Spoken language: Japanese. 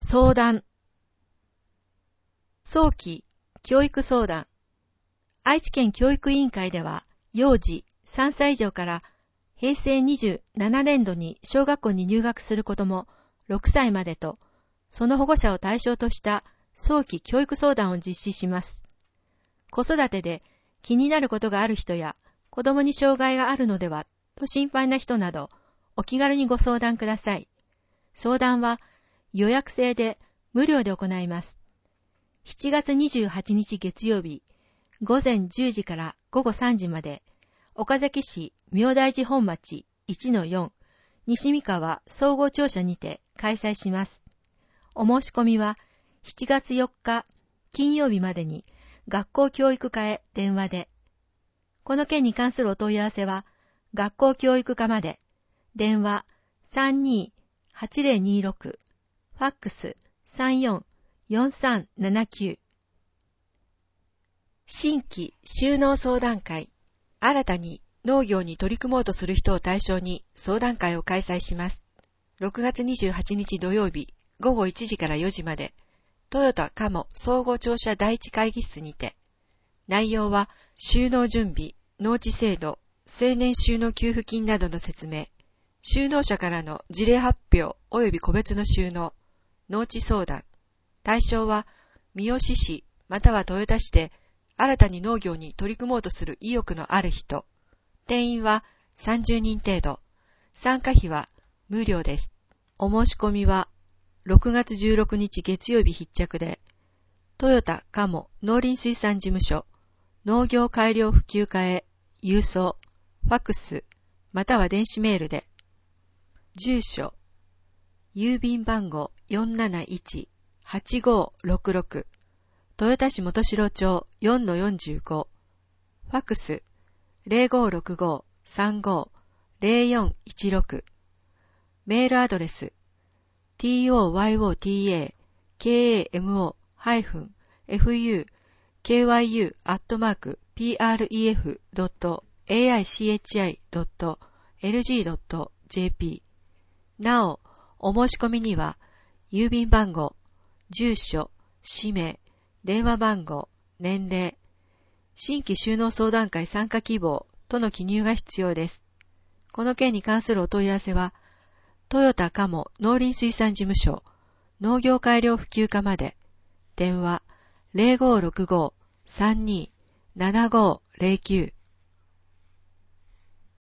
相談。早期教育相談。愛知県教育委員会では、幼児3歳以上から平成27年度に小学校に入学する子ども6歳までと、その保護者を対象とした早期教育相談を実施します。子育てで気になることがある人や、子供に障害があるのではと心配な人など、お気軽にご相談ください。相談は予約制で無料で行います。7月28日月曜日、午前10時から午後3時まで、岡崎市明大寺本町 1-4 西三川総合庁舎にて開催します。お申し込みは7月4日金曜日までに学校教育課へ電話で。この件に関するお問い合わせは学校教育課まで。電話 32-8026 ファックス 34-4379。新規就農相談会。新たに農業に取り組もうとする人を対象に相談会を開催します。6月28日土曜日午後1時から4時まで、トヨタカモ総合庁舎第一会議室にて。内容は就農準備、農地制度、青年就農給付金などの説明、就農者からの事例発表及び個別の就農、農地相談。対象は三好市または豊田市で新たに農業に取り組もうとする意欲のある人。定員は30人程度。参加費は無料です。お申し込みは6月16日月曜日必着で、トヨタカモ農林水産事務所農業改良普及課へ郵送、ファックス、または電子メールで。住所、郵便番号 471-8566 豊田市元城町 4-45 ファックス 0565350416 メールアドレス toyotakamu-pref.aichi.lg.jp。 なお、お申し込みには郵便番号、住所、氏名、電話番号、年齢、新規就農相談会参加希望との記入が必要です。この件に関するお問い合わせは、トヨタカモ農林水産事務所農業改良普及課まで。電話 0565-32-7509